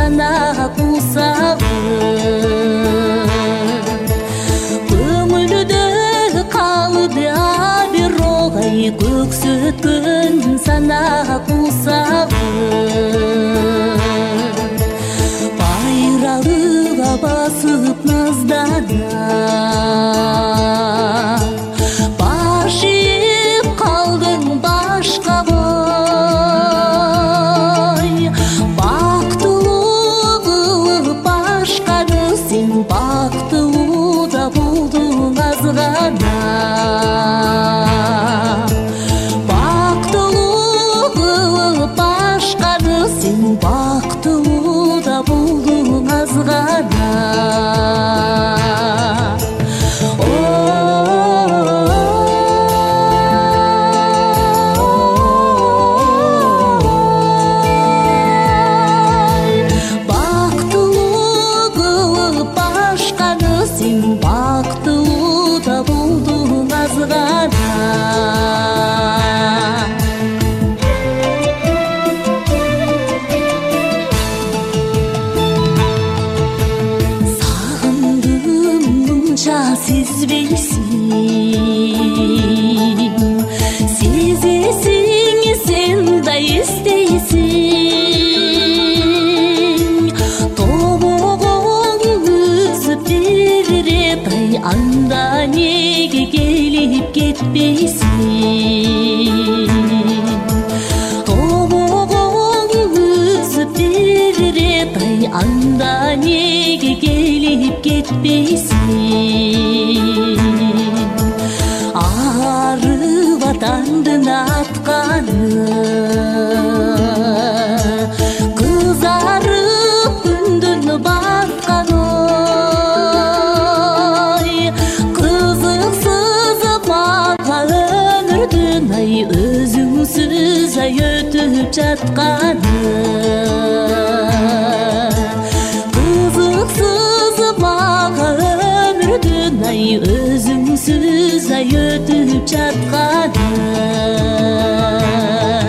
сана кусабы көңүлдө калды бир огай көксөткөн сана кусабы байралыга басып наздана баш ийип калдың башка бой бактылуу кылып башканы сен бактылуу да болдуң аз гана бактылуу кылып башканы сен бактылуу да болдуң аз гана сен бактылуу да болдуң аз гана сагындым мынча сезбейсиң сезесиң сен да эстейсиң тобогоң үзүп анда неге келип кетпейсиң тобогоң үзүп бир ирет анда неге келип кетпейсиң ары ватандын атканы кызарып күндүн батканы өзүңсүз ай өтүп жатканы кызыксыз мага өмүрдүн ай өзүңсүз ай өтүп жатканы